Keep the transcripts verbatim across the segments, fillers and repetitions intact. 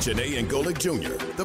Janae and Golic Junior, the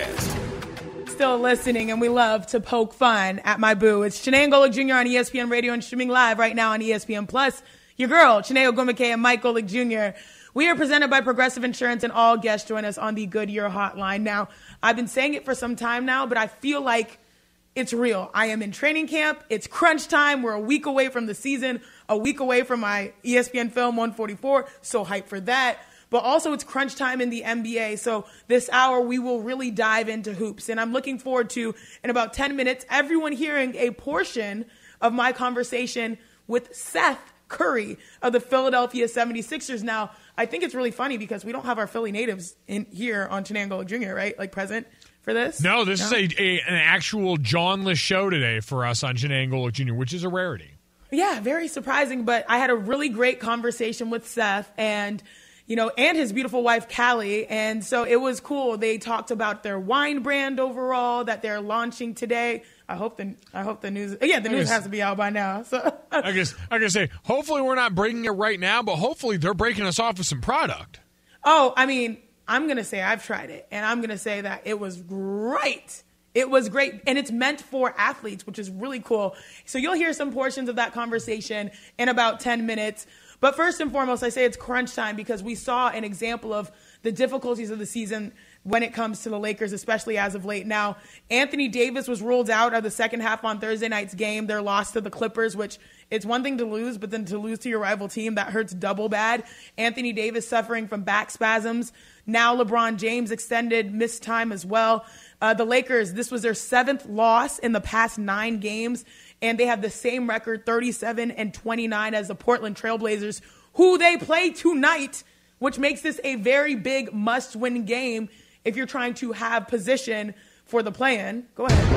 podcast. Still listening, and we love to poke fun at my boo. It's Janae and Golic Junior on E S P N Radio and streaming live right now on E S P N Plus. Your girl, Janae Ogwumike and Mike Golic Junior We are presented by Progressive Insurance, and all guests join us on the Goodyear Hotline. Now, I've been saying it for some time now, but I feel like it's real. I am in training camp. It's crunch time. We're a week away from the season, a week away from my E S P N Film one forty-four. So hyped for that. But also it's crunch time in the N B A. So this hour we will really dive into hoops. And I'm looking forward to, in about ten minutes, everyone hearing a portion of my conversation with Seth Curry of the Philadelphia seventy-sixers. Now, I think it's really funny because we don't have our Philly natives in here on Janae and Golic Junior, right? Like present for this? No, this no? is a, a an actual John-less show today for us on Janae and Golic Junior, which is a rarity. Yeah, very surprising. But I had a really great conversation with Seth and, you know, and his beautiful wife, Callie. And so it was cool. They talked about their wine brand overall that they're launching today. I hope the I hope the news. Yeah, the news has to be out by now. So I guess I can say hopefully we're not breaking it right now, but hopefully they're breaking us off with some product. Oh, I mean, I'm gonna say I've tried it, and I'm gonna say that it was great. It was great, and it's meant for athletes, which is really cool. So you'll hear some portions of that conversation in about ten minutes. But first and foremost, I say it's crunch time because we saw an example of the difficulties of the season when it comes to the Lakers, especially as of late. Now, Anthony Davis was ruled out of the second half on Thursday night's game. Their loss to the Clippers, which it's one thing to lose, but then to lose to your rival team, that hurts double bad. Anthony Davis suffering from back spasms. Now LeBron James extended missed time as well. Uh, the Lakers, this was their seventh loss in the past nine games, and they have the same record, thirty-seven and twenty-nine, as the Portland Trailblazers, who they play tonight, which makes this a very big must-win game if you're trying to have position for the play-in. Go ahead.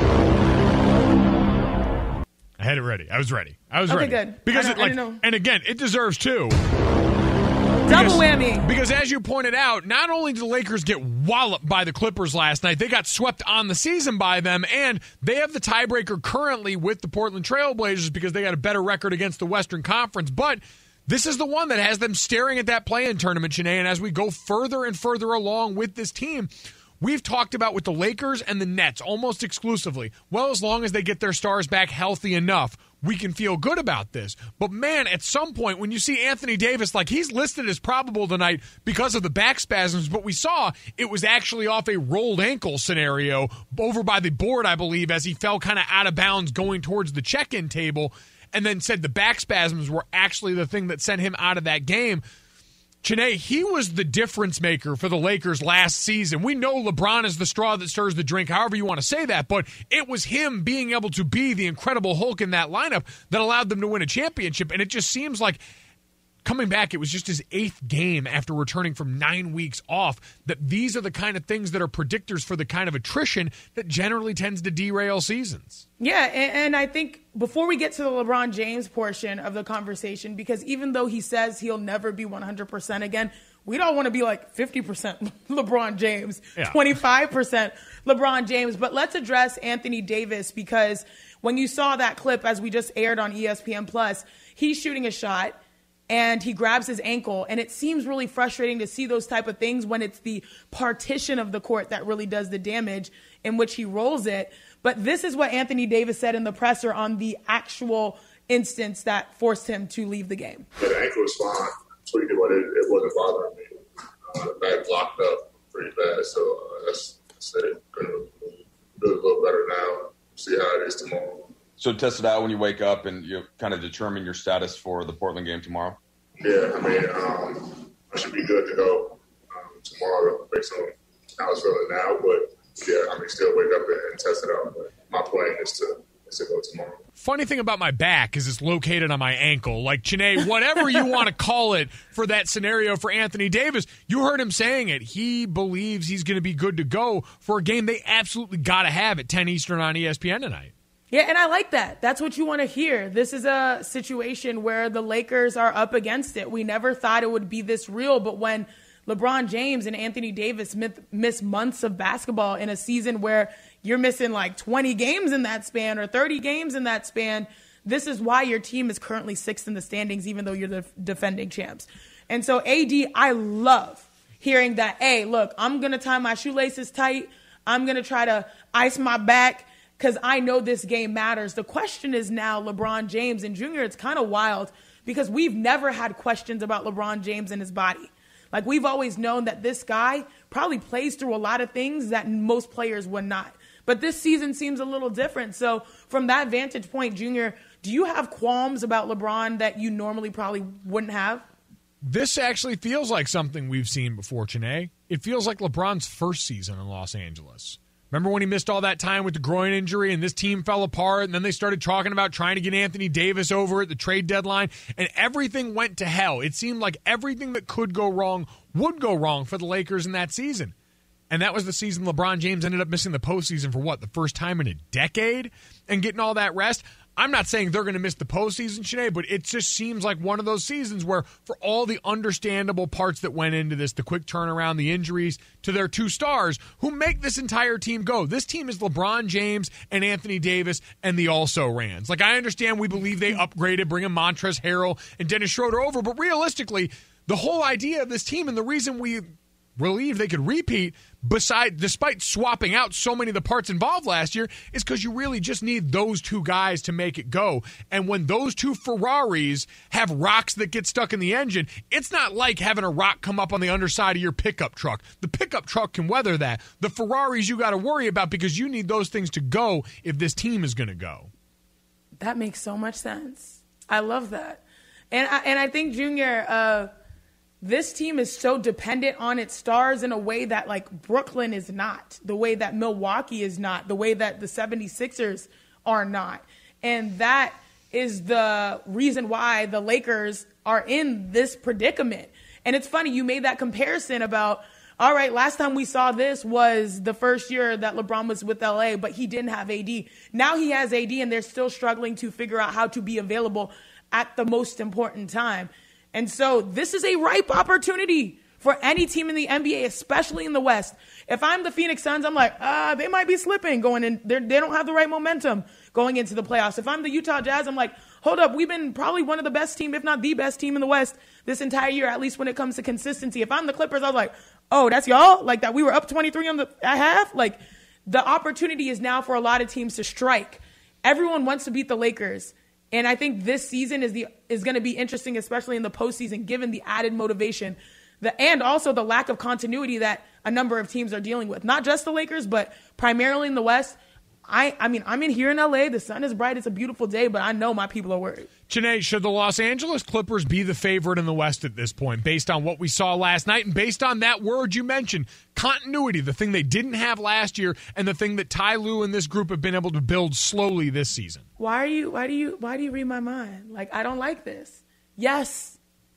I had it ready. I was ready. I was okay, ready. Okay, good. Because I it like, know. and again, it deserves two. Double whammy. Because as you pointed out, not only did the Lakers get walloped by the Clippers last night, they got swept on the season by them, and they have the tiebreaker currently with the Portland Trailblazers because they got a better record against the Western Conference. But this is the one that has them staring at that play-in tournament, Janae, and as we go further and further along with this team, we've talked about with the Lakers and the Nets almost exclusively, well, as long as they get their stars back healthy enough, we can feel good about this. But, man, at some point, when you see Anthony Davis, like he's listed as probable tonight because of the back spasms, but we saw it was actually off a rolled ankle scenario over by the board, I believe, as he fell kind of out of bounds going towards the check-in table, and then said the back spasms were actually the thing that sent him out of that game. Janae, he was the difference maker for the Lakers last season. We know LeBron is the straw that stirs the drink, however you want to say that, but it was him being able to be the Incredible Hulk in that lineup that allowed them to win a championship, and it just seems like coming back, it was just his eighth game after returning from nine weeks off, that these are the kind of things that are predictors for the kind of attrition that generally tends to derail seasons. Yeah, and, and I think before we get to the LeBron James portion of the conversation, because even though he says he'll never be one hundred percent again, we don't want to be like fifty percent LeBron James, yeah. twenty-five percent LeBron James. But let's address Anthony Davis, because when you saw that clip, as we just aired on E S P N Plus, he's shooting a shot and he grabs his ankle, and it seems really frustrating to see those type of things when it's the partition of the court that really does the damage in which he rolls it. But this is what Anthony Davis said in the presser on the actual instance that forced him to leave the game. Yeah, the ankle was fine, tweaked it, but it, it wasn't bothering me. Uh, the back blocked up pretty bad, so uh, that's, that's it. Gonna do a little better now. See how it is tomorrow. So test it out when you wake up and you kind of determine your status for the Portland game tomorrow? Yeah, I mean, um, I should be good to go um, tomorrow based on how it's feeling now. But, yeah, I mean, still wake up and, and test it out. But my plan is to, is to go tomorrow. Funny thing about my back is it's located on my ankle. Like, Janae, whatever you want to call it for that scenario for Anthony Davis, you heard him saying it. He believes he's going to be good to go for a game they absolutely got to have at ten Eastern on E S P N tonight. Yeah, and I like that. That's what you want to hear. This is a situation where the Lakers are up against it. We never thought it would be this real, but when LeBron James and Anthony Davis miss months of basketball in a season where you're missing like twenty games in that span or thirty games in that span, this is why your team is currently sixth in the standings, even though you're the defending champs. And so, A D, I love hearing that, hey, look, I'm going to tie my shoelaces tight. I'm going to try to ice my back because I know this game matters. The question is now LeBron James and Junior. It's kind of wild because we've never had questions about LeBron James and his body. Like, we've always known that this guy probably plays through a lot of things that most players would not. But this season seems a little different. So from that vantage point, Junior, do you have qualms about LeBron that you normally probably wouldn't have? This actually feels like something we've seen before, Chiney. It feels like LeBron's first season in Los Angeles. Remember when he missed all that time with the groin injury and this team fell apart, and then they started talking about trying to get Anthony Davis over at the trade deadline, and everything went to hell. It seemed like everything that could go wrong would go wrong for the Lakers in that season. And that was the season LeBron James ended up missing the postseason for, what, the first time in a decade and getting all that rest. I'm not saying they're going to miss the postseason, Sinead, but it just seems like one of those seasons where for all the understandable parts that went into this, the quick turnaround, the injuries to their two stars who make this entire team go. This team is LeBron James and Anthony Davis and the also-rans. Like, I understand we believe they upgraded, bringing Montrezl Harrell and Dennis Schroeder over, but realistically, the whole idea of this team and the reason we believe they could repeat, beside, despite swapping out so many of the parts involved last year, is because you really just need those two guys to make it go. And when those two Ferraris have rocks that get stuck in the engine, it's not like having a rock come up on the underside of your pickup truck. The pickup truck can weather that. The Ferraris you got to worry about because you need those things to go if this team is going to go. That makes so much sense. I love that. And I, and I think, Junior, uh, this team is so dependent on its stars in a way that, like, Brooklyn is not, the way that Milwaukee is not, the way that the seventy-sixers are not. And that is the reason why the Lakers are in this predicament. And it's funny, you made that comparison about, all right, last time we saw this was the first year that LeBron was with L A, but he didn't have A D. Now he has A D, and they're still struggling to figure out how to be available at the most important time. And so this is a ripe opportunity for any team in the N B A, especially in the West. If I'm the Phoenix Suns, I'm like, ah, they might be slipping going in. They're, they don't have the right momentum going into the playoffs. If I'm the Utah Jazz, I'm like, hold up, we've been probably one of the best team, if not the best team in the West this entire year, at least when it comes to consistency. If I'm the Clippers, I was like, oh, that's y'all? Like that we were up twenty-three on the at half? Like, the opportunity is now for a lot of teams to strike. Everyone wants to beat the Lakers. And I think this season is the is going to be interesting, especially in the postseason, given the added motivation the, and also the lack of continuity that a number of teams are dealing with. Not just the Lakers, but primarily in the West. I, I mean, I'm in here in L A. The sun is bright. It's a beautiful day, but I know my people are worried. Janae, should the Los Angeles Clippers be the favorite in the West at this point, based on what we saw last night and based on that word you mentioned, continuity, the thing they didn't have last year and the thing that Ty Lue and this group have been able to build slowly this season? Why are you, why do you, why do you read my mind? Like, I don't like this. Yes,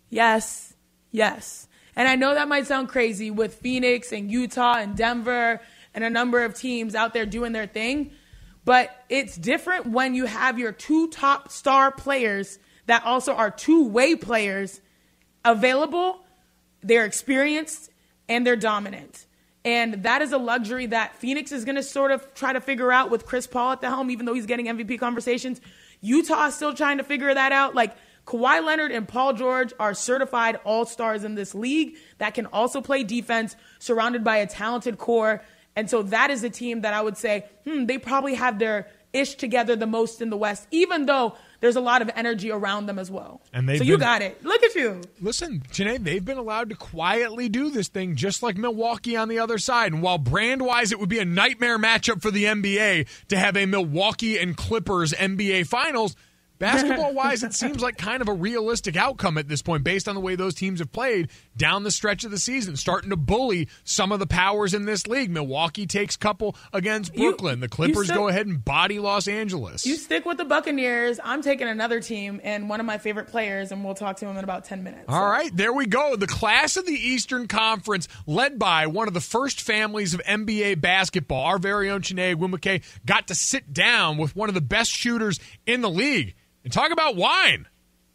yes, yes. And I know that might sound crazy with Phoenix and Utah and Denver and a number of teams out there doing their thing. But it's different when you have your two top star players that also are two-way players available, they're experienced, and they're dominant. And that is a luxury that Phoenix is going to sort of try to figure out with Chris Paul at the helm, even though he's getting M V P conversations. Utah is still trying to figure that out. Like, Kawhi Leonard and Paul George are certified all-stars in this league that can also play defense, surrounded by a talented core. And so that is a team that I would say, hmm, they probably have their ish together the most in the West, even though there's a lot of energy around them as well. And so you been, got it. Look at you. Listen, Janae, they've been allowed to quietly do this thing, just like Milwaukee on the other side. And while brand-wise it would be a nightmare matchup for the N B A to have a Milwaukee and Clippers N B A Finals, basketball-wise, it seems like kind of a realistic outcome at this point based on the way those teams have played down the stretch of the season, starting to bully some of the powers in this league. Milwaukee takes couple against Brooklyn. You, the Clippers stick, go ahead and body Los Angeles. You stick with the Buccaneers. I'm taking another team and one of my favorite players, and we'll talk to him in about ten minutes. All so. right, there we go. The class of the Eastern Conference, led by one of the first families of N B A basketball. Our very own Chiney Ogwumike got to sit down with one of the best shooters in the league. And talk about wine.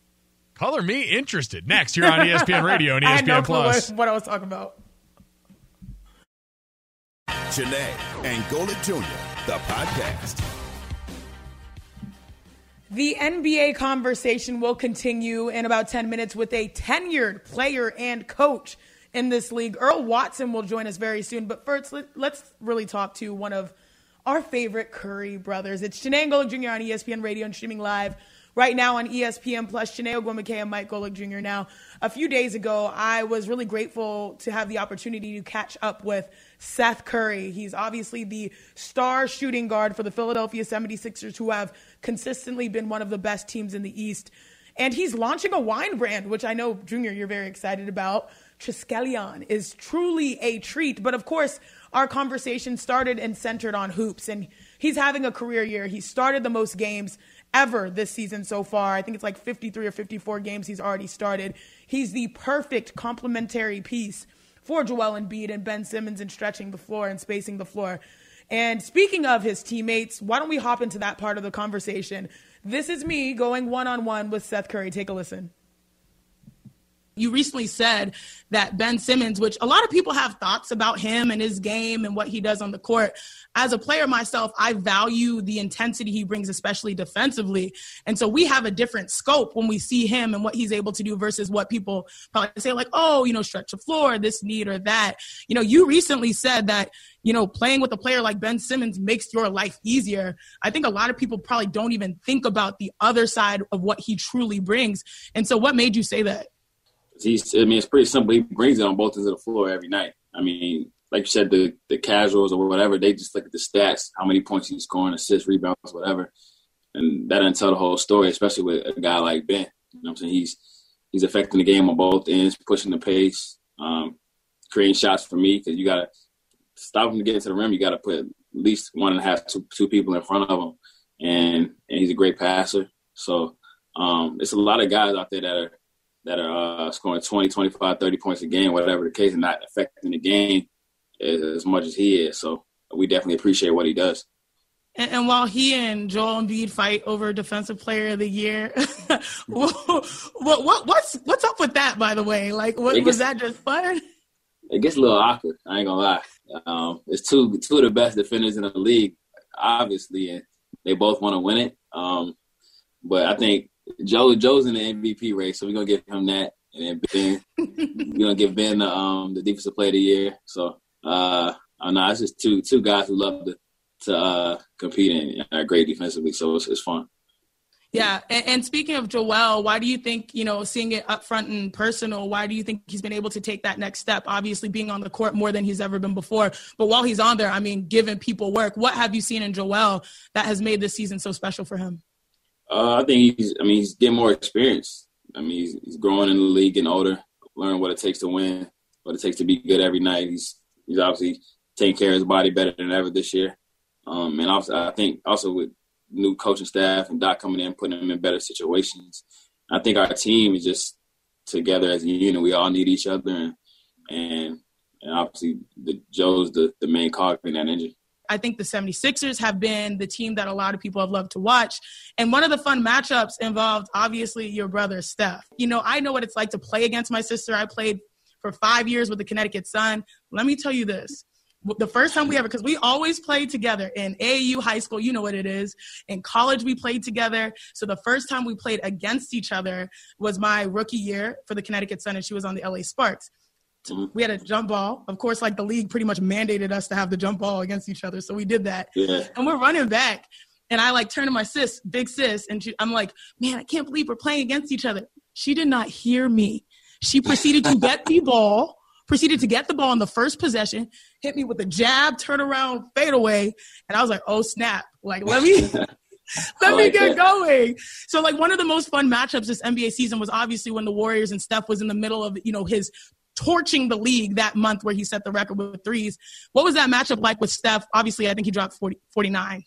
Color me interested. Next, here on E S P N Radio and E S P N I had no Plus. Clue what I was talking about. Chiney and Golic Junior, the podcast. The N B A conversation will continue in about ten minutes with a tenured player and coach in this league. Earl Watson will join us very soon. But first, let, let's really talk to one of our favorite Curry brothers. It's Chiney and Golic Junior on E S P N Radio and streaming live right now on E S P N Plus. Chiney Ogwumike and Mike Golic Junior Now, a few days ago, I was really grateful to have the opportunity to catch up with Seth Curry. He's obviously the star shooting guard for the Philadelphia seventy-sixers, who have consistently been one of the best teams in the East. And he's launching a wine brand, which I know, Junior, you're very excited about. Triskelion is truly a treat. But of course, our conversation started and centered on hoops. And he's having a career year. He started the most games ever this season so far. I think it's like fifty-three or fifty-four games he's already started. He's the perfect complementary piece for Joel Embiid and Ben Simmons in stretching the floor and spacing the floor. And speaking of his teammates, why don't we hop into that part of the conversation? This is me going one-on-one with Seth Curry. Take a listen. You recently said that Ben Simmons, which a lot of people have thoughts about him and his game and what he does on the court. As a player myself, I value the intensity he brings, especially defensively. And so we have a different scope when we see him and what he's able to do versus what people probably say like, oh, you know, stretch the floor, this need or that. You know, you recently said that, you know, playing with a player like Ben Simmons makes your life easier. I think a lot of people probably don't even think about the other side of what he truly brings. And so what made you say that? He's, I mean, it's pretty simple. He brings it on both ends of the floor every night. I mean, like you said, the the casuals or whatever, they just look at the stats, how many points he's scoring, assists, rebounds, whatever. And that doesn't tell the whole story, especially with a guy like Ben. You know what I'm saying? He's he's affecting the game on both ends, pushing the pace, um, creating shots for me, because you got to stop him to get to the rim. You got to put at least one and a half, two, two people in front of him. And, and he's a great passer. So um, it's a lot of guys out there that are, that are uh, scoring twenty, twenty-five, thirty points a game, whatever the case, and not affecting the game as, as much as he is. So we definitely appreciate what he does. And, and while he and Joel Embiid fight over Defensive Player of the Year, what, what, what's what's up with that, by the way? Like, what, gets, was that just fun? It gets a little awkward. I ain't going to lie. Um, it's two, two of the best defenders in the league, obviously, and they both want to win it. Um, but I think Joe Joe's in the M V P race, so we're gonna give him that, and then Ben, we're gonna give Ben the um the Defensive Player of the Year. So uh, I know it's just two two guys who love to to uh, compete and are great defensively, so it's, it's fun. Yeah, and, and speaking of Joel, why do you think, you know, seeing it up front and personal, why do you think he's been able to take that next step? Obviously, being on the court more than he's ever been before, but while he's on there, I mean, giving people work. What have you seen in Joel that has made this season so special for him? Uh, I think he's, I mean, he's getting more experience. I mean, he's, he's growing in the league, getting older, learning what it takes to win, what it takes to be good every night. He's he's obviously taking care of his body better than ever this year. Um, and also, I think also with new coaching staff and Doc coming in, putting him in better situations, I think our team is just together as a unit. We all need each other, and and, and obviously the Joe's the, the main cog in that engine. I think the seventy-sixers have been the team that a lot of people have loved to watch. And one of the fun matchups involved, obviously, your brother, Steph. You know, I know what it's like to play against my sister. I played for five years with the Connecticut Sun. Let me tell you this. The first time we ever, because we always played together in A A U high school, you know what it is. In college, we played together. So the first time we played against each other was my rookie year for the Connecticut Sun, and she was on the L A Sparks. We had a jump ball. Of course, like the league pretty much mandated us to have the jump ball against each other. So we did that. Yeah. And we're running back. And I like turn to my sis, big sis, and she, I'm like, man, I can't believe we're playing against each other. She did not hear me. She proceeded to get the ball, proceeded to get the ball in the first possession, hit me with a jab, turn around, fade away. And I was like, oh, snap. Like, let me let me get going. So, like, one of the most fun matchups this N B A season was obviously when the Warriors and Steph was in the middle of, you know, his torching the league that month where he set the record with threes. What was that matchup like with Steph? Obviously, I think he dropped forty, forty-nine.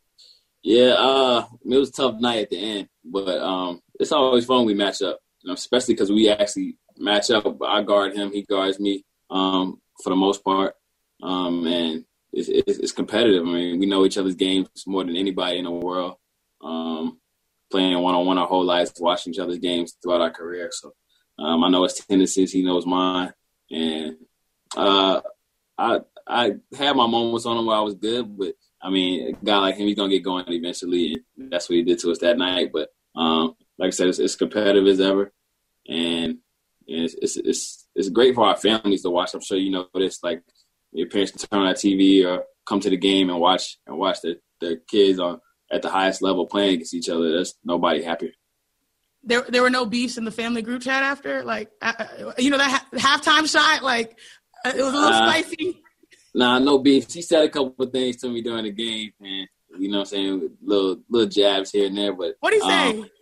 Yeah, uh, it was a tough night at the end, but um, it's always fun when we match up, you know, especially because we actually match up. I guard him, he guards me um, for the most part, um, and it's, it's, it's competitive. I mean, we know each other's games more than anybody in the world, um, playing one-on-one our whole lives, watching each other's games throughout our career, so Um, I know his tendencies. He knows mine. And uh, I I had my moments on him where I was good, but, I mean, a guy like him, he's going to get going eventually, and that's what he did to us that night. But, um, like I said, it's, it's competitive as ever. And And it's, it's it's it's great for our families to watch. I'm sure you know this. Like your parents can turn on that T V or come to the game and watch and watch their, their kids on at the highest level playing against each other. There's nobody happier. There, there were no beefs in the family group chat after, like, uh, you know, that ha- halftime shot, like, uh, it was a little uh, spicy. Nah, no beefs. He said a couple of things to me during the game, and you know what I'm saying, little little jabs here and there. But what did he say? Um,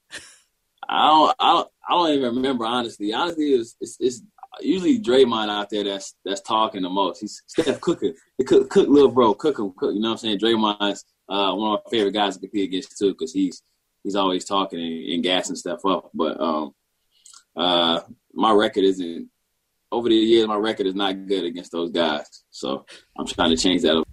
I don't, I don't, I don't even remember honestly. Honestly, it's, it's, it's usually Draymond out there that's that's talking the most. He's Steph Cooker, the cook, cook little bro, cook him, cook. You know what I'm saying? Draymond's uh, one of my favorite guys to compete against too, because he's. He's always talking and, and gassing stuff up. But um, uh, my record isn't – over the years, my record is not good against those guys. So I'm trying to change that up.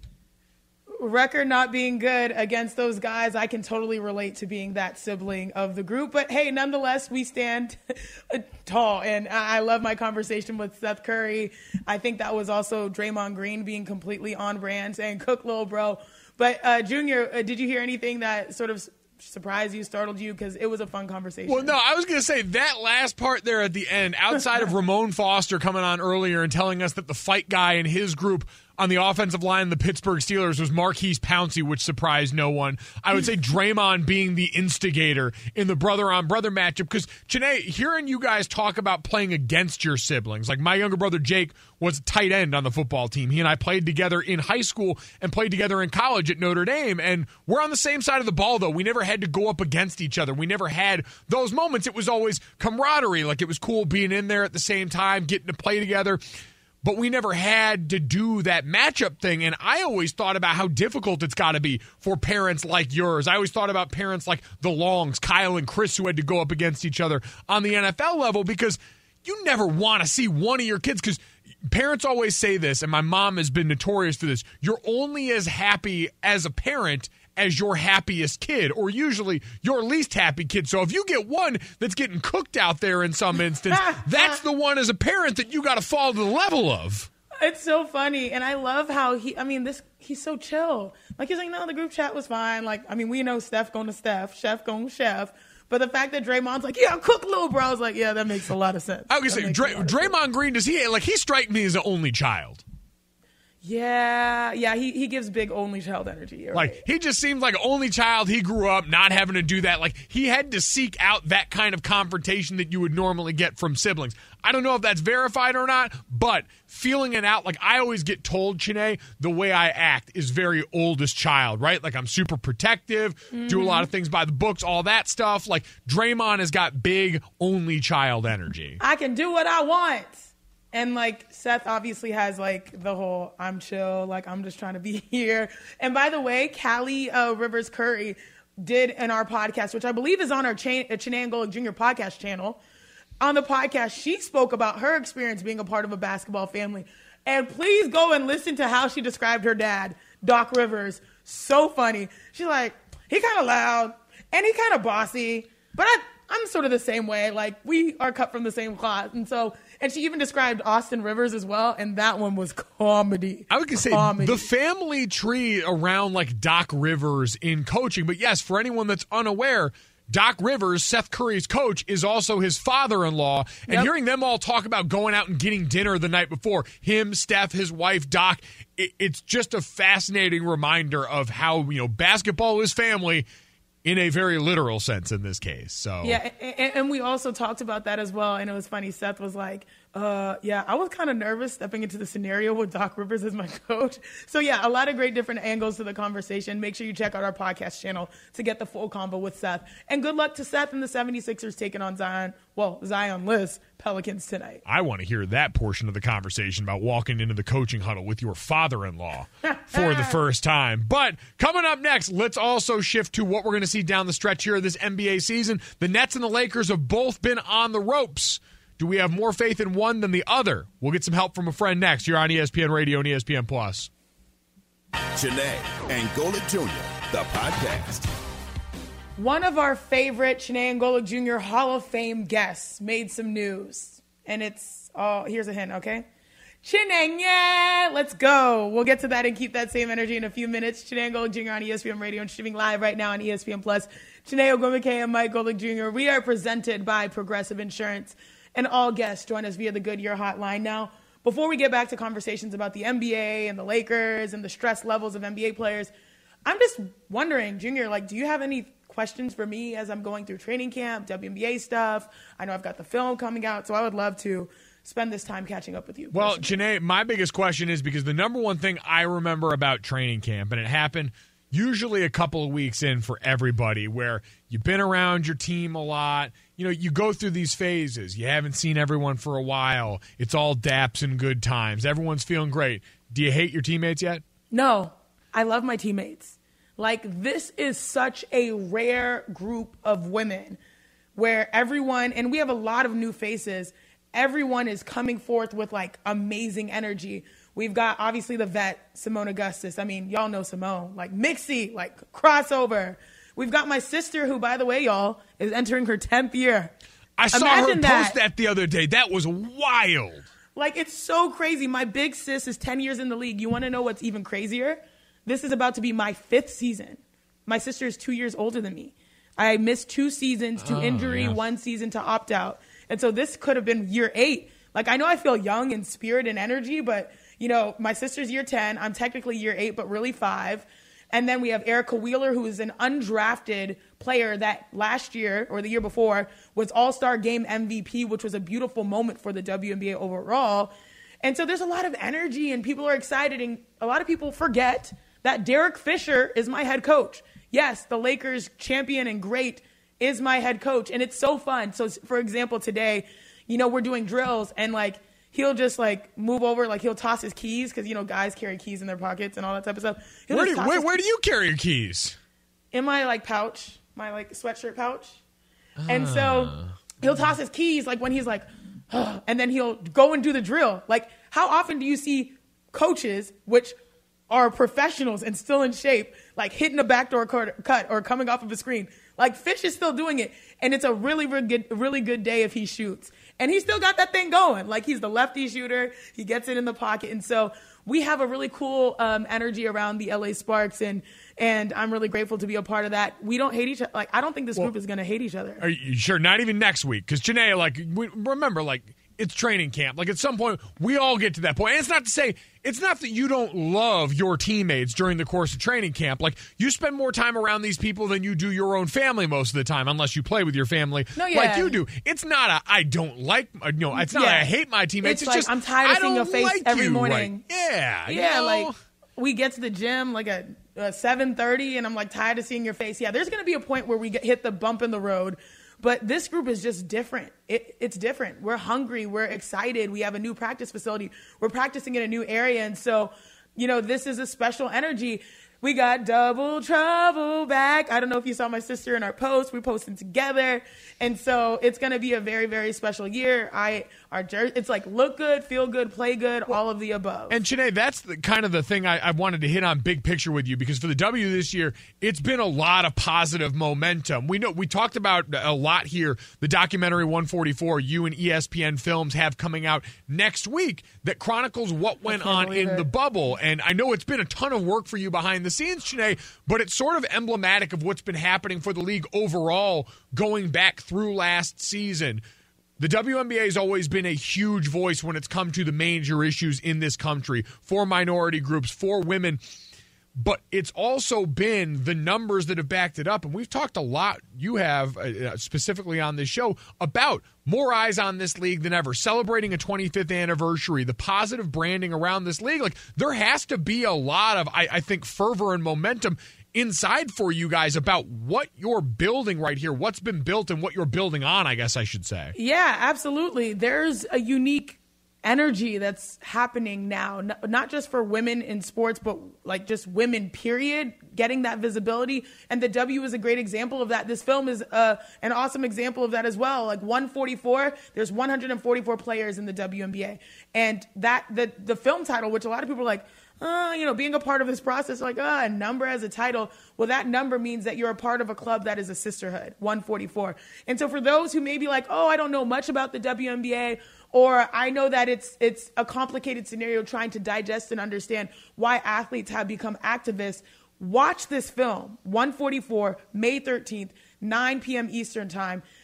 Record not being good against those guys, I can totally relate to being that sibling of the group. But, hey, nonetheless, we stand tall. And I love my conversation with Seth Curry. I think that was also Draymond Green being completely on brand, saying, cook, little bro. But, uh, Junior, uh, did you hear anything that sort of – surprised you, startled you? Because it was a fun conversation. Well, no, I was going to say that last part there at the end, outside of Ramon Foster coming on earlier and telling us that the fight guy in his group on the offensive line, the Pittsburgh Steelers, was Marquise Pouncey, which surprised no one. I would say Draymond being the instigator in the brother-on-brother matchup. Because, Janae, hearing you guys talk about playing against your siblings, like my younger brother Jake was a tight end on the football team. He and I played together in high school and played together in college at Notre Dame. And we're on the same side of the ball, though. We never had to go up against each other. We never had those moments. It was always camaraderie. Like, it was cool being in there at the same time, getting to play together. But we never had to do that matchup thing. And I always thought about how difficult it's got to be for parents like yours. I always thought about parents like the Longs, Kyle and Chris, who had to go up against each other on the N F L level, because you never want to see one of your kids, because parents always say this, and my mom has been notorious for this, you're only as happy as a parent as your happiest kid, or usually your least happy kid. So if you get one that's getting cooked out there in some instance, that's the one as a parent that you got to fall to the level of. It's so funny. And I love how he, I mean, this, he's so chill. Like, he's like, no, the group chat was fine. Like, I mean, we know Steph going to Steph, Chef going to Chef. But the fact that Draymond's like, yeah, cook little bro, I was like, yeah, that makes a lot of sense. I was going to say, Dray- Draymond Green, does he, like, he strike me as an only child. Yeah, yeah, he, he gives big only child energy. You're like, right. He just seems like only child. He grew up not having to do that. Like, he had to seek out that kind of confrontation that you would normally get from siblings. I don't know if that's verified or not, but feeling it out, like I always get told, Chene, the way I act is very oldest child, right? Like, I'm super protective, mm-hmm. do a lot of things by the books, all that stuff. Like, Draymond has got big only child energy. I can do what I want. And, like, Seth obviously has, like, the whole I'm chill, like, I'm just trying to be here. And, by the way, Callie uh, Rivers Curry did in our podcast, which I believe is on our Ch- Chiney and Golic Junior podcast channel. On the podcast, she spoke about her experience being a part of a basketball family. And please go and listen to how she described her dad, Doc Rivers. So funny. She's like, he kind of loud, and he kind of bossy, but I, I'm sort of the same way. Like, we are cut from the same cloth. And so... And she even described Austin Rivers as well, and that one was comedy. I would say the family tree around, like, Doc Rivers in coaching. But, yes, for anyone that's unaware, Doc Rivers, Seth Curry's coach, is also his father-in-law. And yep. hearing them all talk about going out and getting dinner the night before, him, Steph, his wife, Doc, it, it's just a fascinating reminder of how, you know, basketball is family in a very literal sense in this case. So yeah, and, and we also talked about that as well. And it was funny. Seth was like, uh, yeah, I was kind of nervous stepping into the scenario with Doc Rivers as my coach. So yeah, a lot of great different angles to the conversation. Make sure you check out our podcast channel to get the full combo with Seth. And good luck to Seth and the seventy-sixers taking on Zion, well, Zion Liz Pelicans tonight. I want to hear that portion of the conversation about walking into the coaching huddle with your father-in-law for the first time. But coming up next, let's also shift to what we're going to see down the stretch here of this N B A season. The Nets and the Lakers have both been on the ropes. Do we have more faith in one than the other? We'll get some help from a friend next. You're on E S P N Radio and E S P N Plus. Janae and Golic Junior, the podcast. One of our favorite Chiney and Golic Junior Hall of Fame guests made some news. And it's, oh, here's a hint, okay? Chiney, yeah, let's go. We'll get to that and keep that same energy in a few minutes. Chiney and Golic Junior on E S P N Radio and streaming live right now on E S P N Plus. Chiney Ogwumike and Mike Golic Junior We are presented by Progressive Insurance. and all guests join us via the Goodyear hotline. Now, before we get back to conversations about the N B A and the Lakers and the stress levels of N B A players, I'm just wondering, Junior, like, do you have any questions for me as I'm going through training camp, W N B A stuff? I know I've got the film coming out, so I would love to spend this time catching up with you. Well, Janae, my biggest question is because the number one thing I remember about training camp, and it happened usually a couple of weeks in for everybody, where you've been around your team a lot. You know, you go through these phases. You haven't seen everyone for a while. It's all daps and good times. Everyone's feeling great. Do you hate your teammates yet? No, I love my teammates. Like, this is such a rare group of women where everyone, and we have a lot of new faces, everyone is coming forth with, like, amazing energy. We've got, obviously, the vet, Simone Augustus. I mean, y'all know Simone. Like, Mixie, like, crossover. We've got my sister, who, by the way, y'all, is entering her tenth year. I saw Imagine her that. post that the other day. That was wild. Like, it's so crazy. My big sis is ten years in the league. You want to know what's even crazier? This is about to be my fifth season. My sister is two years older than me. I missed two seasons to oh, injury, yeah. one season to opt out. And so this could have been year eight. Like, I know I feel young in spirit and energy, but, you know, my sister's year ten. I'm technically year eight, but really five. And then we have Erica Wheeler, who is an undrafted player that last year or the year before was All-Star Game M V P, which was a beautiful moment for the W N B A overall. And so there's a lot of energy and people are excited. And a lot of people forget that Derek Fisher is my head coach. Yes, the Lakers champion and great is my head coach. And it's so fun. So, for example, today, you know, we're doing drills and, like, he'll just, like, move over, like, he'll toss his keys because, you know, guys carry keys in their pockets and all that type of stuff. He'll Where do, just toss where, his where do you carry your keys? in my, like, pouch, my, like, sweatshirt pouch. And so he'll toss his keys, like, when he's like, oh, and then he'll go and do the drill. Like, how often do you see coaches, which are professionals and still in shape, like hitting a backdoor cut or coming off of a screen? Like, Fish is still doing it. And it's a really, really good, really good day if he shoots. And he's still got that thing going. Like, he's the lefty shooter. He gets it in the pocket. And so we have a really cool um, energy around the L A Sparks. And and I'm really grateful to be a part of that. We don't hate each other. Like, I don't think this Well, group is going to hate each other. Are you sure? Not even next week. Because, Janae, like, we, remember, like, it's training camp. Like, at some point, we all get to that point. And it's not to say, it's not that you don't love your teammates during the course of training camp. Like, you spend more time around these people than you do your own family most of the time, unless you play with your family No, yeah. like you do. It's not a, I don't like, you know, it's not Yeah. a, I hate my teammates. It's It's, like, just, I'm tired of I seeing your don't face like every you, morning. Right? Yeah. you Yeah, know? like, we get to the gym like at uh, seven thirty, and I'm like tired of seeing your face. Yeah, there's going to be a point where we get, hit the bump in the road. But this group is just different. It, it's different. We're hungry. We're excited. We have a new practice facility. We're practicing in a new area. And so, you know, this is a special energy. We got Double Trouble back. I don't know if you saw my sister in our post. We posted together. And so it's going to be a very, very special year. I our jer- It's like look good, feel good, play good, all of the above. And Janae, that's the, kind of the thing I, I wanted to hit on big picture with you, because for the W this year, it's been a lot of positive momentum. We know we talked about a lot here. The documentary one forty-four you and E S P N Films have coming out next week that chronicles what went on believe in it. the bubble. And I know it's been a ton of work for you behind the scenes, Janae, but it's sort of emblematic of what's been happening for the league overall going back through last season. The W N B A has always been a huge voice when it's come to the major issues in this country for minority groups, for women. But it's also been the numbers that have backed it up. And we've talked a lot, you have uh, specifically on this show, about more eyes on this league than ever, celebrating a twenty-fifth anniversary, the positive branding around this league. Like, there has to be a lot of, I, I think, fervor and momentum inside for you guys about what you're building right here, what's been built and what you're building on, I guess I should say. Yeah, absolutely. There's a unique energy that's happening now, n- not just for women in sports, but like just women, period, getting that visibility. And the W is a great example of that. This film is uh, an awesome example of that as well. Like one forty-four, there's one hundred forty-four players in the W N B A. And that the the film title, which a lot of people are like, Uh, you know, being a part of this process, like, uh, a number as a title. Well, that number means that you're a part of a club that is a sisterhood, one forty-four. And so for those who may be like, oh, I don't know much about the W N B A, or I know that it's it's a complicated scenario trying to digest and understand why athletes have become activists, watch this film, one forty-four, May thirteenth, nine p.m. Eastern time,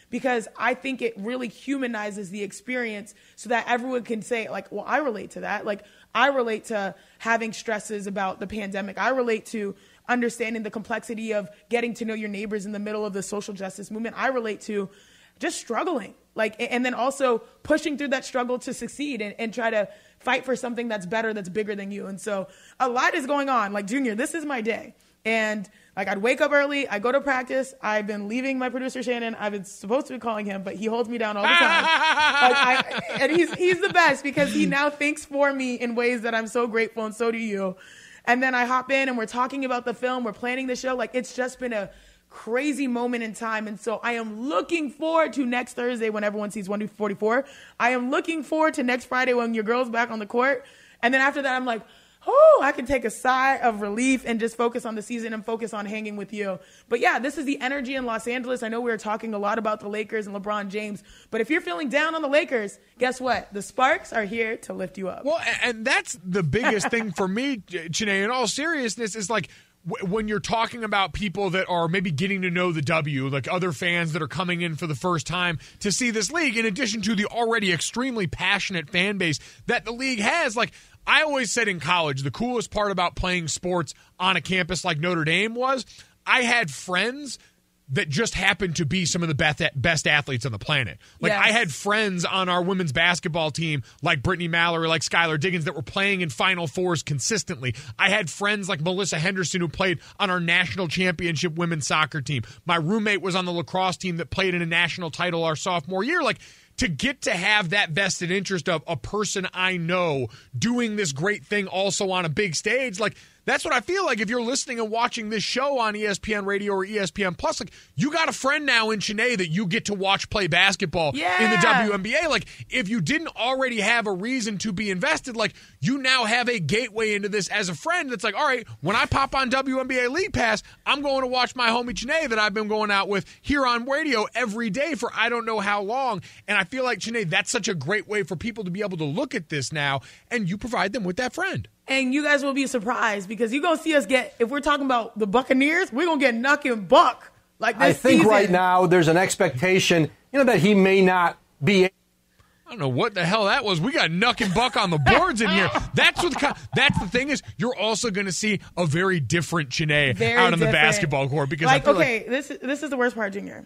because I think it really humanizes the experience so that everyone can say, like, well, I relate to that. Like, I relate to having stresses about the pandemic. I relate to understanding the complexity of getting to know your neighbors in the middle of the social justice movement. I relate to just struggling, like, and then also pushing through that struggle to succeed and, and try to fight for something that's better, that's bigger than you. And so a lot is going on. Like, Junior, this is my day. And like, I'd wake up early, I go to practice. I've been leaving my producer Shannon. I've been supposed to be calling him, but he holds me down all the time. like I, and he's he's the best because he now thinks for me in ways that I'm so grateful, and so do you. And then I hop in and we're talking about the film. We're planning the show. Like, it's just been a crazy moment in time. And so I am looking forward to next Thursday when everyone sees one forty-four. I am looking forward to next Friday when your girl's back on the court. And then after that, I'm like, oh, I can take a sigh of relief and just focus on the season and focus on hanging with you. But yeah, this is the energy in Los Angeles. I know we were talking a lot about the Lakers and LeBron James, but if you're feeling down on the Lakers, guess what? The Sparks are here to lift you up. Well, and that's the biggest thing for me, Chiney, in all seriousness, is like, when you're talking about people that are maybe getting to know the W, like other fans that are coming in for the first time to see this league, in addition to the already extremely passionate fan base that the league has, like, I always said in college, the coolest part about playing sports on a campus like Notre Dame was I had friends that just happened to be some of the best best athletes on the planet. Like, yes. I had friends on our women's basketball team like Brittany Mallory, like Skylar Diggins, that were playing in Final Fours consistently. I had friends like Melissa Henderson who played on our national championship women's soccer team. My roommate was on the lacrosse team that played in a national title our sophomore year. Like, to get to have that vested interest of a person I know doing this great thing also on a big stage, like, that's what I feel like if you're listening and watching this show on E S P N Radio or E S P N Plus. Like, you got a friend now in Chiney that you get to watch play basketball yeah. in the W N B A. Like, if you didn't already have a reason to be invested, like, you now have a gateway into this as a friend that's like, all right, when I pop on W N B A League Pass, I'm going to watch my homie Chiney that I've been going out with here on radio every day for I don't know how long. And I feel like, Chiney, that's such a great way for people to be able to look at this now, and you provide them with that friend. And you guys will be surprised because you're going to see us get, if we're talking about the Buccaneers, we're going to get Knuck and Buck like this I think season. Right now there's an expectation, you know, that he may not be. I don't know what the hell that was. We got Knuck and Buck on the boards in here. That's what. The, that's the thing is, you're also going to see a very different Chiney very out on different. the basketball court because like, I feel okay, like this this is the worst part, Junior.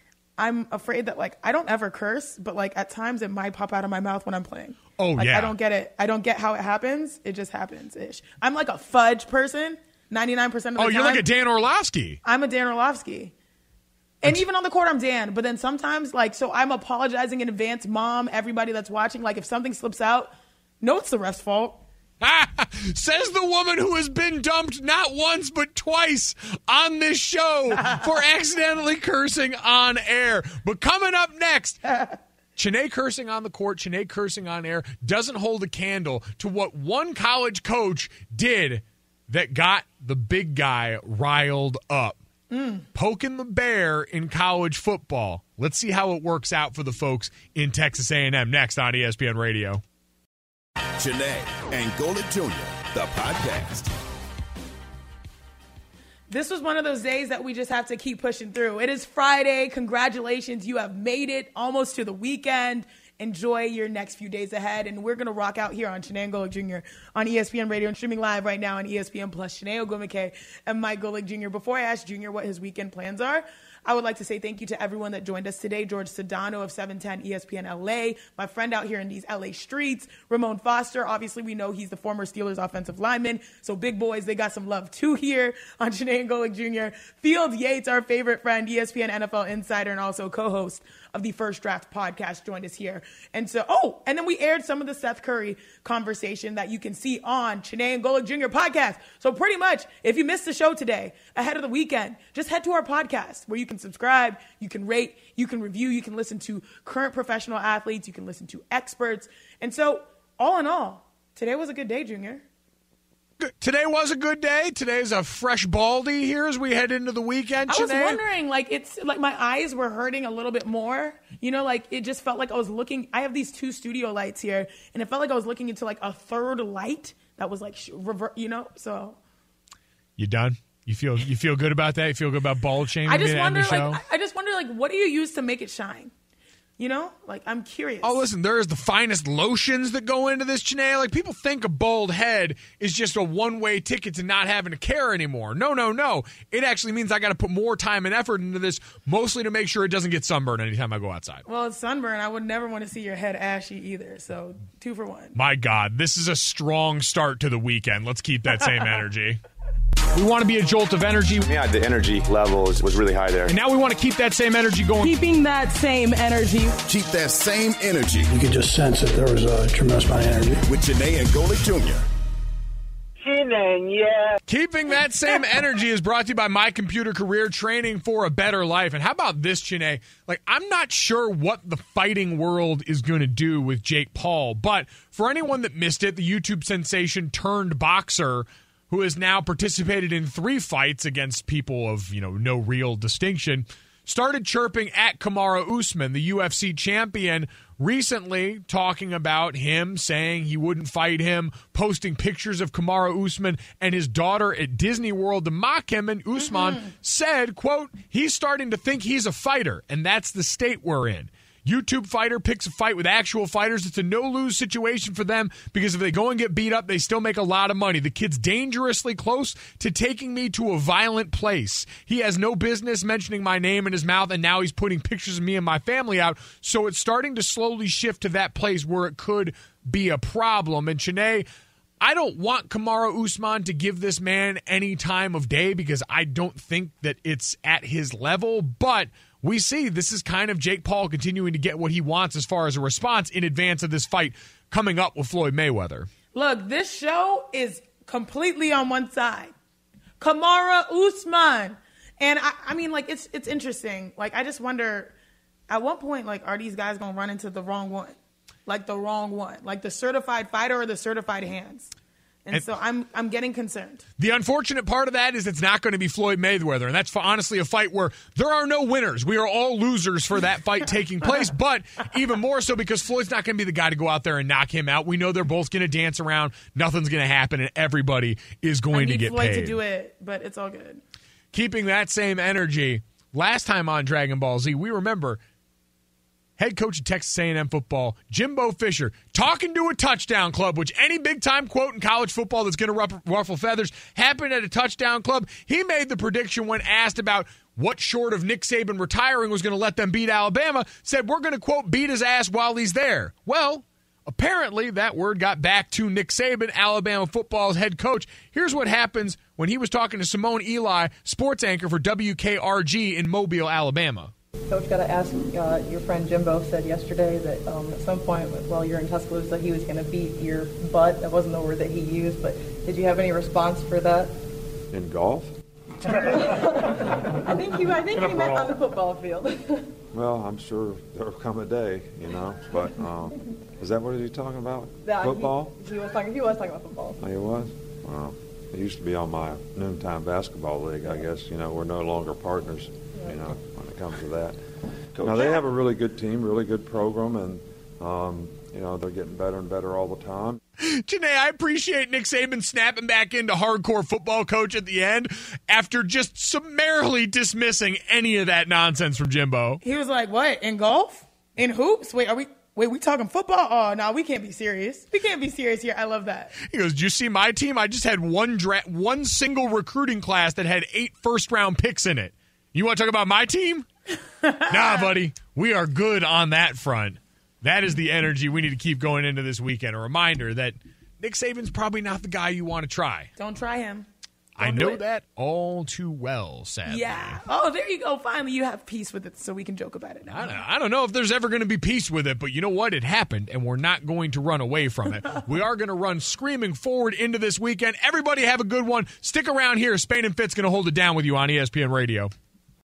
I'm afraid that, like, I don't ever curse, but, like, at times it might pop out of my mouth when I'm playing. Oh, like, yeah. I don't get it. I don't get how it happens. It just happens-ish. I'm like a fudge person ninety-nine percent of the oh, time. you're like a Dan Orlovsky. I'm a Dan Orlovsky. And even on the court, I'm Dan. But then sometimes, like, so I'm apologizing in advance. Mom, everybody that's watching, like, if something slips out, no, it's the ref's fault. Says the woman who has been dumped not once but twice on this show for accidentally cursing on air. But coming up next, Chiney cursing on the court, Chiney cursing on air doesn't hold a candle to what one college coach did that got the big guy riled up. Mm. Poking the bear in college football. Let's see how it works out for the folks in Texas A and M next on E S P N Radio. Chiney and Golic Junior, the podcast. This was one of those days that we just have to keep pushing through. It is Friday. Congratulations. You have made it almost to the weekend. Enjoy your next few days ahead. And we're going to rock out here on Chiney and Golic Junior on E S P N Radio and streaming live right now on E S P N Plus. Chiney Ogwumike and Mike Golic Junior Before I ask Junior what his weekend plans are, I would like to say thank you to everyone that joined us today. George Sedano of seven ten E S P N L A, my friend out here in these L A streets. Ramon Foster, obviously we know he's the former Steelers offensive lineman. So big boys, they got some love too here on Chiney and Golic Junior Fields Yates, our favorite friend, E S P N N F L insider and also co-host of the First Draft podcast, joined us here. And so, oh, and then we aired some of the Seth Curry conversation that you can see on Chiney and Golic Junior podcast. So pretty much, if you missed the show today, ahead of the weekend, just head to our podcast where you can subscribe, you can rate, you can review, you can listen to current professional athletes, you can listen to experts. And so, all in all, today was a good day, Junior. Today was a good day. Today's a fresh baldy here as we head into the weekend. I was Chiney. wondering, like, it's like my eyes were hurting a little bit more. You know, like it just felt like I was looking. I have these two studio lights here, and it felt like I was looking into like a third light that was like revert. You know, so you done? You feel you feel good about that? You feel good about ball shaming? I just at wonder, the show? like, I just wonder, like, what do you use to make it shine? You know, like, I'm curious. Oh, listen, there's the finest lotions that go into this, Janae. Like, people think a bald head is just a one-way ticket to not having to care anymore. No, no, no. It actually means I got to put more time and effort into this, mostly to make sure it doesn't get sunburned anytime I go outside. Well, it's sunburn. I would never want to see your head ashy either, so two for one. My God, this is a strong start to the weekend. Let's keep that same energy. We want to be a jolt of energy. Yeah, the energy level was, was really high there. And now we want to keep that same energy going. Keeping that same energy. Keep that same energy. You could just sense that there was a tremendous amount of energy. With Janae and Golick Junior Yeah. Keeping that same energy is brought to you by My Computer Career, training for a better life. And how about this, Janae? Like, I'm not sure what the fighting world is going to do with Jake Paul, but for anyone that missed it, the YouTube sensation turned boxer who has now participated in three fights against people of, you know, no real distinction, started chirping at Kamaru Usman, the U F C champion, recently talking about him, saying he wouldn't fight him, posting pictures of Kamaru Usman and his daughter at Disney World to mock him, and Usman mm-hmm. said, quote, he's starting to think he's a fighter, and that's the state we're in. YouTube fighter picks a fight with actual fighters. It's a no-lose situation for them because if they go and get beat up, they still make a lot of money. The kid's dangerously close to taking me to a violent place. He has no business mentioning my name in his mouth, and now he's putting pictures of me and my family out. So it's starting to slowly shift to that place where it could be a problem. And Janae, I don't want Kamaru Usman to give this man any time of day because I don't think that it's at his level, but we see this is kind of Jake Paul continuing to get what he wants as far as a response in advance of this fight coming up with Floyd Mayweather. Look, this show is completely on one side. Kamaru Usman. And I, I mean, like, it's it's interesting. Like, I just wonder, at what point, like, are these guys going to run into the wrong one? Like, the wrong one. Like, the certified fighter or the certified hands? And, and so I'm I'm getting concerned. The unfortunate part of that is it's not going to be Floyd Mayweather, and that's for honestly a fight where there are no winners. We are all losers for that fight taking place, but even more so because Floyd's not going to be the guy to go out there and knock him out. We know they're both going to dance around. Nothing's going to happen, and everybody is going I need to get Floyd paid. to do it, but it's all good. Keeping that same energy, last time on Dragon Ball Z, we remember head coach of Texas A and M football, Jimbo Fisher, talking to a touchdown club, which any big-time quote in college football that's going to ruffle feathers happened at a touchdown club. He made the prediction when asked about what short of Nick Saban retiring was going to let them beat Alabama, said, we're going to, quote, beat his ass while he's there. Well, apparently that word got back to Nick Saban, Alabama football's head coach. Here's what happens when he was talking to Simone Eli, sports anchor for W K R G in Mobile, Alabama. Coach, got to ask, uh, your friend Jimbo said yesterday that um, at some point while you're in Tuscaloosa, he was going to beat your butt. That wasn't the word that he used, but did you have any response for that? In golf? I think he, I think he meant on the football field. Well, I'm sure there'll come a day, you know, but um, is that what he was talking about? Yeah, football? He, he, was talking, he was talking about football. Oh, he was? Well, it used to be on my noontime basketball league, I guess. You know, we're no longer partners, you know, when it comes to that. Now, they have a really good team, really good program, and, um, you know, they're getting better and better all the time. Janae, I appreciate Nick Saban snapping back into hardcore football coach at the end after just summarily dismissing any of that nonsense from Jimbo. He was like, what, in golf? In hoops? Wait, are we... Wait, we talking football? Oh, no, we can't be serious. We can't be serious here. I love that. He goes, did you see my team? I just had one dra- one single recruiting class that had eight first-round picks in it. You want to talk about my team? Nah, buddy. We are good on that front. That is the energy we need to keep going into this weekend. A reminder that Nick Saban's probably not the guy you want to try. Don't try him. I know that all too well, sadly. Yeah. Oh, there you go. Finally, you have peace with it, so we can joke about it now. I don't, I don't know if there's ever going to be peace with it, but you know what? It happened, and we're not going to run away from it. We are going to run screaming forward into this weekend. Everybody have a good one. Stick around here. Spain and Fitz going to hold it down with you on E S P N Radio.